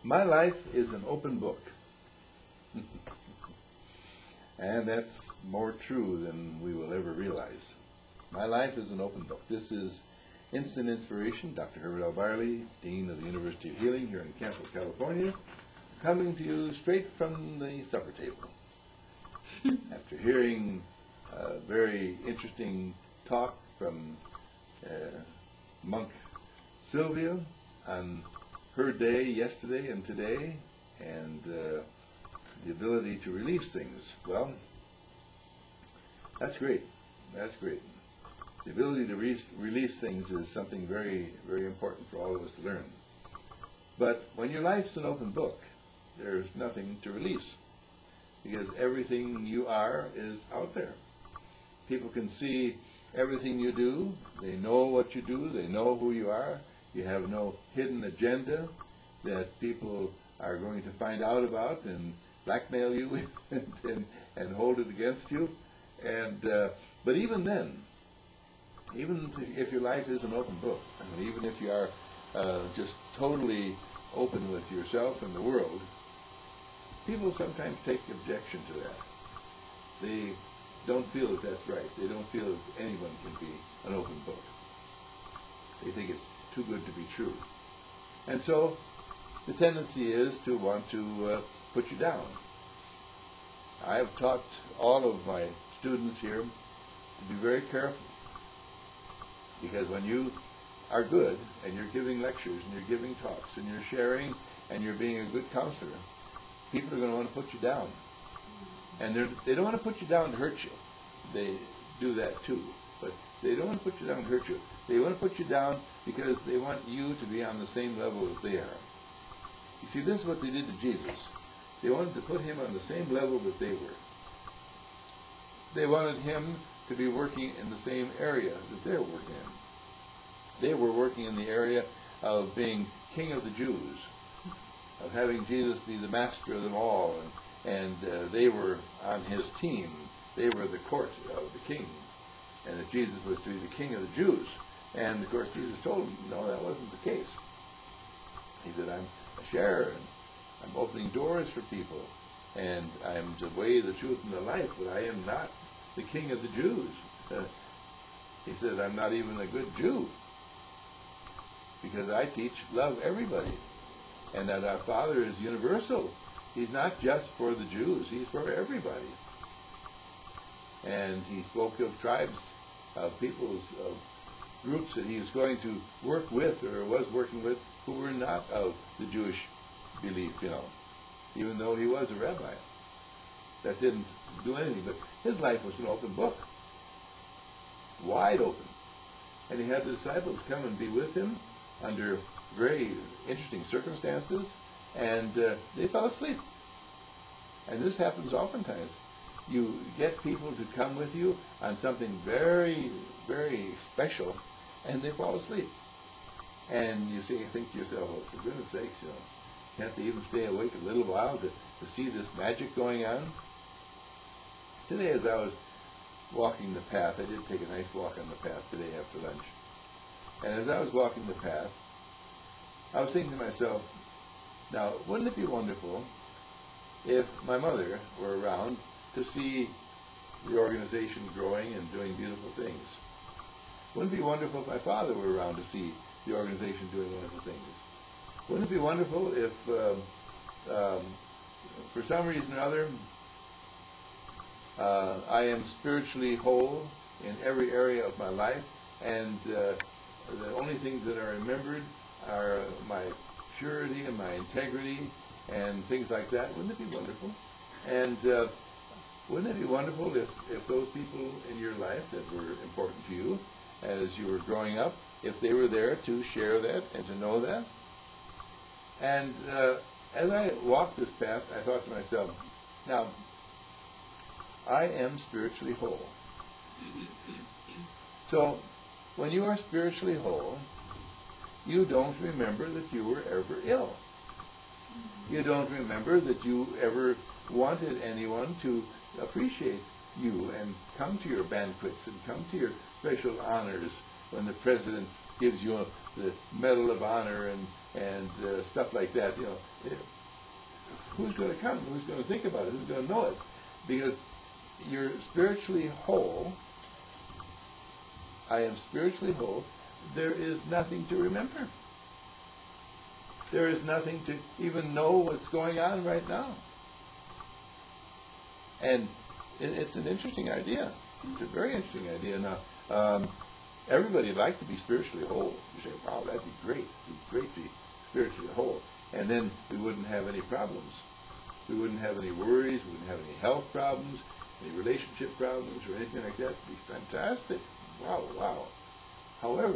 My life is an open book. And that's more true than we will ever realize. My life is an open book. This is Instant Inspiration. Dr. Herbert L. Barley, Dean of the University of Healing here in Campo, California, coming to you straight from the supper table. After hearing a very interesting talk from Monk Sylvia on her day yesterday and today, and the ability to release things. Well, that's great. That's great. The ability to release things is something very, very important for all of us to learn. But when your life's an open book, there's nothing to release, because everything you are is out there. People can see everything you do. They know what you do. They know who you are. You have no hidden agenda that people are going to find out about and blackmail you with and hold it against you. And but even then, even if your life is an open book, and even if you are just totally open with yourself and the world, people sometimes take objection to that. They don't feel that that's right. They don't feel that anyone can be an open book. They think it's too good to be true. And so the tendency is to want to put you down. I have taught all of my students here to be very careful, because when you are good and you're giving lectures and you're giving talks and you're sharing and you're being a good counselor, people are going to want to put you down. And they don't want to put you down to hurt you. They do that too. But they don't want to put you down to hurt you. They want to put you down because they want you to be on the same level as they are. You see, this is what they did to Jesus. They wanted to put him on the same level that they were. They wanted him to be working in the same area that they're working in. They were working in the area of being king of the Jews, of having Jesus be the master of them all, and they were on his team. They were the court of the king, and that Jesus was to be the king of the Jews. And of course Jesus told them, no, that wasn't the case. He said, I'm a sharer, and I'm opening doors for people, and I'm the way, the truth, and the life, but I am not the king of the Jews. He said, I'm not even a good Jew, because I teach love everybody, and that our Father is universal. He's not just for the Jews, he's for everybody. And he spoke of tribes, of peoples, of groups that he was going to work with, or was working with, who were not of the Jewish belief, even though he was a rabbi. That didn't do anything, but his life was an open book, wide open. And he had the disciples come and be with him under very interesting circumstances, and they fell asleep. And this happens oftentimes. You get people to come with you on something very, very special, and they fall asleep. And you think to yourself, oh, for goodness sakes, can't they even stay awake a little while to see this magic going on? Today, as I was walking the path, I did take a nice walk on the path today after lunch. And as I was walking the path, I was thinking to myself, now, wouldn't it be wonderful if my mother were around to see the organization growing and doing beautiful things? Wouldn't it be wonderful if my father were around to see the organization doing wonderful things? Wouldn't it be wonderful if, for some reason or other, I am spiritually whole in every area of my life, and the only things that are remembered are my purity and my integrity and things like that? Wouldn't it be wonderful? And wouldn't it be wonderful if those people in your life that were important to you as you were growing up, if they were there to share that and to know that? And as I walked this path, I thought to myself, now, I am spiritually whole. So, when you are spiritually whole, you don't remember that you were ever ill. You don't remember that you ever wanted anyone to appreciate you and come to your banquets and come to your special honors when the president gives you the Medal of Honor and stuff like that. Who's going to come? Who's going to think about it? Who's going to know it? Because you're spiritually whole. I am spiritually whole. There is nothing to remember. There is nothing to even know what's going on right now. And it's an interesting idea. It's a very interesting idea. Now, everybody would like to be spiritually whole. You say, wow, that'd be great. It'd be great to be spiritually whole. And then we wouldn't have any problems. We wouldn't have any worries. We wouldn't have any health problems, any relationship problems, or anything like that. It'd be fantastic. Wow, wow. However,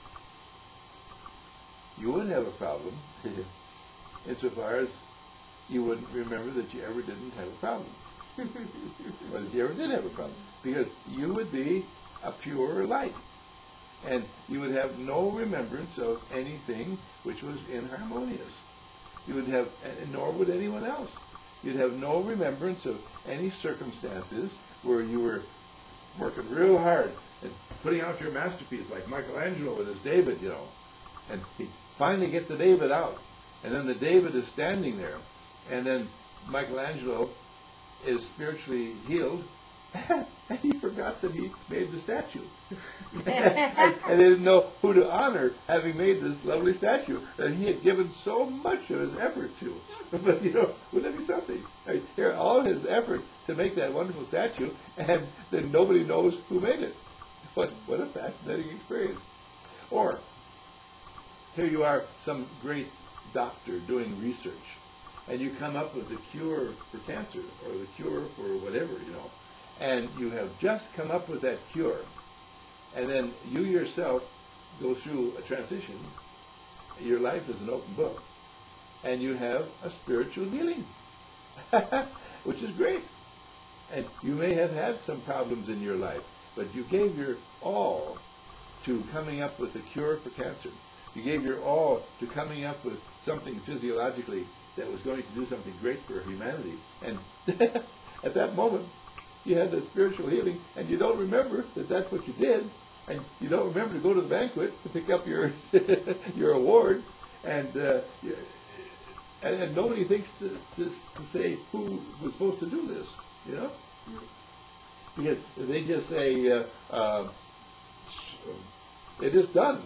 you would have a problem insofar as you wouldn't remember that you ever didn't have a problem. Or that you ever did have a problem. Because you would be a pure light. And you would have no remembrance of anything which was inharmonious. You would have, and nor would anyone else. You'd have no remembrance of any circumstances where you were working real hard and putting out your masterpiece, like Michelangelo with his David, and he finally get the David out, and then the David is standing there, and then Michelangelo is spiritually healed, and he forgot that he made the statue. and they didn't know who to honor having made this lovely statue that he had given so much of his effort to. But, wouldn't that be something? Here, all his effort to make that wonderful statue, and then nobody knows who made it. What a fascinating experience. Or, here you are, some great doctor doing research, and you come up with a cure for cancer, or the cure for whatever, and you have just come up with that cure, and then you yourself go through a transition. Your life is an open book, and you have a spiritual healing, which is great. And you may have had some problems in your life, but you gave your all to coming up with a cure for cancer. You gave your all to coming up with something physiologically that was going to do something great for humanity. And at that moment, you had the spiritual healing, and you don't remember that that's what you did, and you don't remember to go to the banquet to pick up your your award, and nobody thinks to say who was supposed to do this, Because they just say, it is done,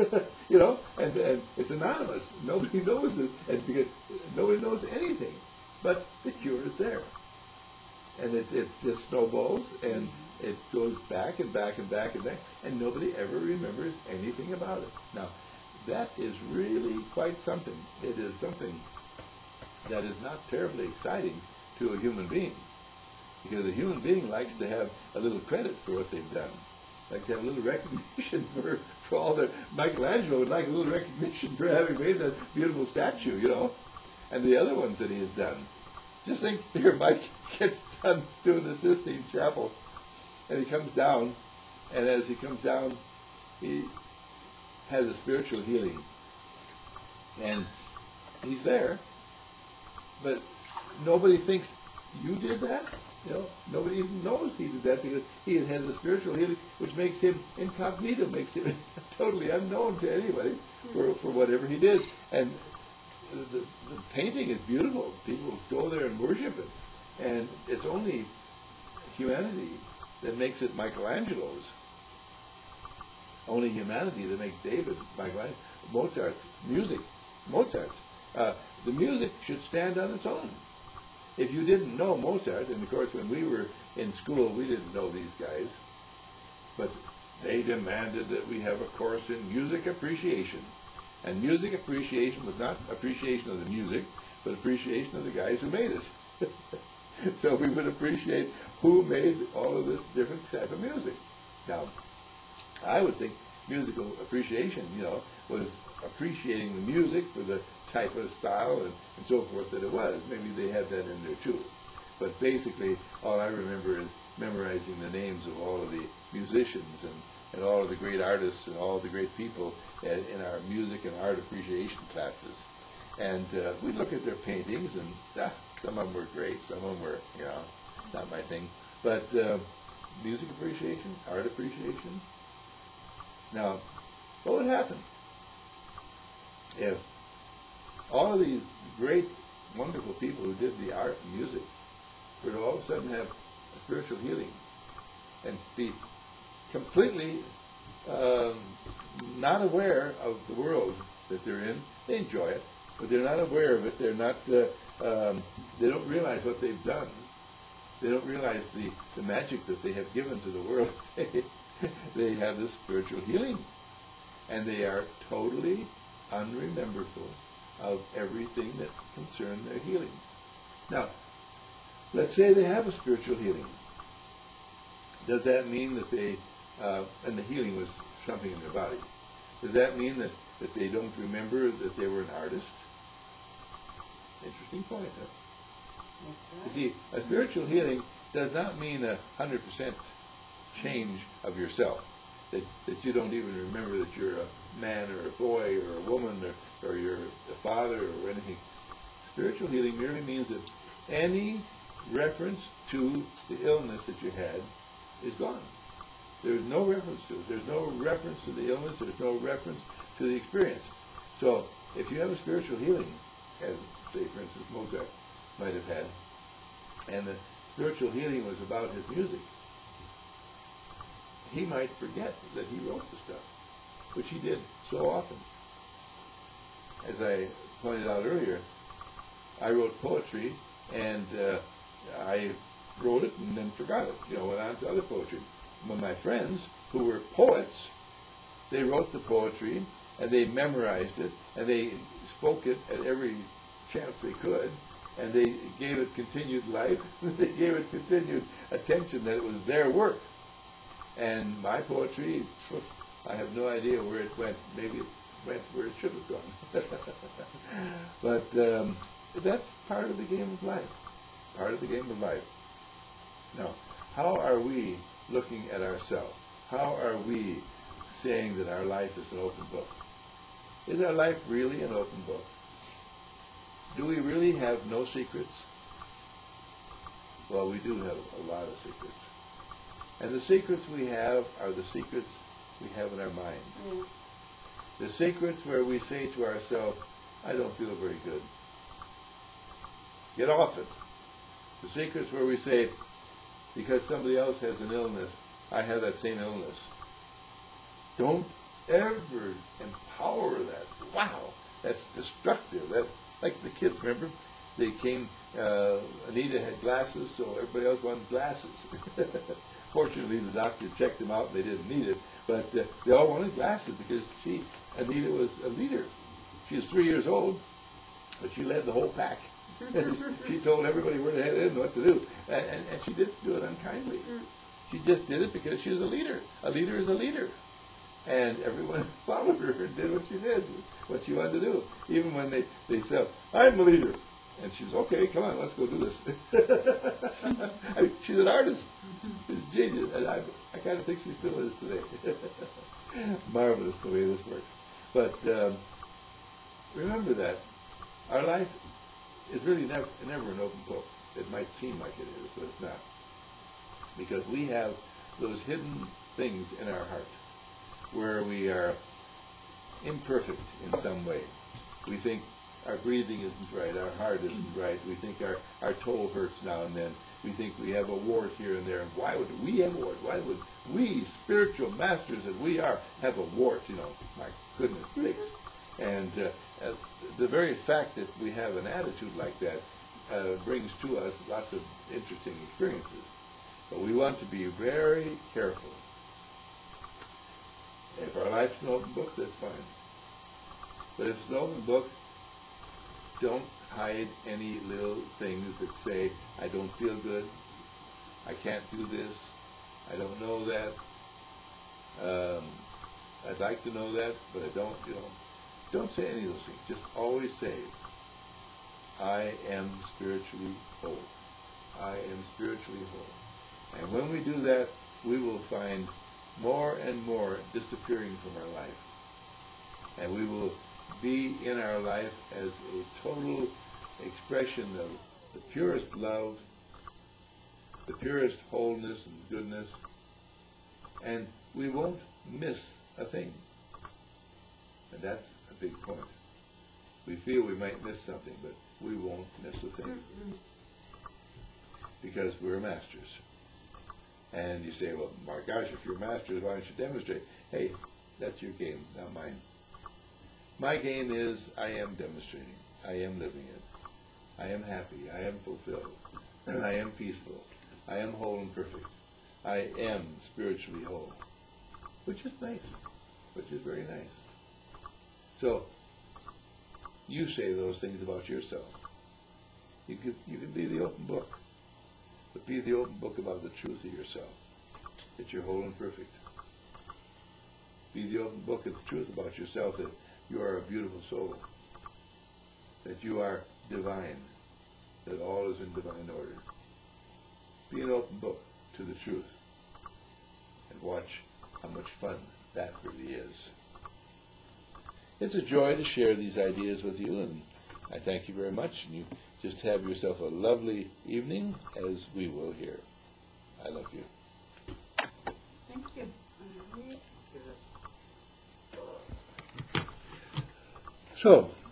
and it's anonymous. Nobody knows it, and because nobody knows anything, but the cure is there. And it just snowballs, and it goes back and back and back and back, and nobody ever remembers anything about it. Now, that is really quite something. It is something that is not terribly exciting to a human being, because a human being likes to have a little credit for what they've done, like to have a little recognition for all the. Michelangelo would like a little recognition for having made that beautiful statue, and the other ones that he has done. Just think, here Mike gets done doing the Sistine Chapel, and he comes down, and as he comes down, he has a spiritual healing, and he's there, but nobody thinks you did that. Nobody even knows he did that, because he has a spiritual healing which makes him incognito, makes him totally unknown to anybody for whatever he did. And the painting is beautiful. People go there and worship it. And it's only humanity that makes it Michelangelo's. Only humanity that makes David Michelangelo. Mozart's music. Mozart's. The music should stand on its own. If you didn't know Mozart, and of course when we were in school we didn't know these guys, but they demanded that we have a course in music appreciation. And music appreciation was not appreciation of the music, but appreciation of the guys who made it. So we would appreciate who made all of this different type of music. Now, I would think musical appreciation, was appreciating the music for the type of style and so forth that it was. Maybe they had that in there too. But basically, all I remember is memorizing the names of all of the musicians and all of the great artists and all of the great people in our music and art appreciation classes. And we'd look at their paintings, and some of them were great, some of them were, not my thing. But music appreciation, art appreciation. Now, what would happen if all of these great, wonderful people who did the art and music would all of a sudden have a spiritual healing and be completely not aware of the world that they're in. They enjoy it, but they're not aware of it. They're not. They don't realize what they've done. They don't realize the magic that they have given to the world. They have this spiritual healing, and they are totally unrememberful of everything that concerned their healing. Now, let's say they have a spiritual healing. Does that mean that they, and the healing was something in their body, does that mean that they don't remember that they were an artist? Interesting point, huh? That's right. You see, a spiritual healing does not mean 100% change of yourself, that you don't even remember that you're a man or a boy or a woman or you're a father or anything. Spiritual healing merely means that any reference to the illness that you had is gone. There's no reference to it. There's no reference to the illness. There's no reference to the experience. So if you have a spiritual healing, as, say, for instance, Mozart might have had, and the spiritual healing was about his music, he might forget that he wrote the stuff, which he did so often. As I pointed out earlier, I wrote poetry, and I wrote it and then forgot it. Went on to other poetry. But my friends, who were poets, they wrote the poetry, and they memorized it, and they spoke it at every chance they could, and they gave it continued life. They gave it continued attention, that it was their work. And my poetry, I have no idea where it went. Maybe it went where it should have gone. But that's part of the game of life. Part of the game of life. Now, how are we looking at ourselves? How are we saying that our life is an open book? Is our life really an open book? Do we really have no secrets? Well, we do have a lot of secrets. And the secrets we have are the secrets we have in our mind. Mm. The secrets where we say to ourselves, I don't feel very good. Get off it. The secrets where we say, because somebody else has an illness, I have that same illness. Don't ever empower that. Wow, that's destructive. That, like the kids, remember? They came, Anita had glasses, so everybody else wanted glasses. Fortunately, the doctor checked them out and they didn't need it, but they all wanted glasses because Anita was a leader. She was 3 years old, but she led the whole pack. She told everybody where to head in and what to do. And she didn't do it unkindly. She just did it because she was a leader. A leader is a leader. And everyone followed her and did what she did, what she wanted to do. Even when they said, I'm the leader. And she's, okay, come on, let's go do this. I mean, she's an artist. She's a genius. And I kind of think she still is today. Marvelous the way this works. But remember that our life is really never an open book. It might seem like it is, but it's not. Because we have those hidden things in our heart where we are imperfect in some way. We think our breathing isn't right, our heart isn't right, we think our toe hurts now and then, we think we have a wart here and there. And why would we have a wart? Why would we, spiritual masters that we are, have a wart? My goodness sakes. And the very fact that we have an attitude like that brings to us lots of interesting experiences. But we want to be very careful. If our life's an open book, that's fine. But if it's an open book, don't hide any little things that say, I don't feel good, I can't do this, I don't know that, I'd like to know that, but I don't, Don't say any of those things. Just always say, I am spiritually whole. I am spiritually whole. And when we do that, we will find more and more disappearing from our life. And we will be in our life as a total expression of the purest love, the purest wholeness and goodness, and we won't miss a thing. And that's a big point. We feel we might miss something, but we won't miss a thing because we're masters. And you say, well, my gosh, if you're masters, why don't you demonstrate? Hey, that's your game, not mine. My game is I am demonstrating. I am living it. I am happy. I am fulfilled. I am peaceful. I am whole and perfect. I am spiritually whole. Which is nice. Which is very nice. So, you say those things about yourself. You can be the open book. But be the open book about the truth of yourself. That you're whole and perfect. Be the open book of the truth about yourself, that you are a beautiful soul. That you are divine. That all is in divine order. Be an open book to the truth. And watch how much fun that really is. It's a joy to share these ideas with you, and I thank you very much. And you just have yourself a lovely evening, as we will here. I love you. Thank you. So,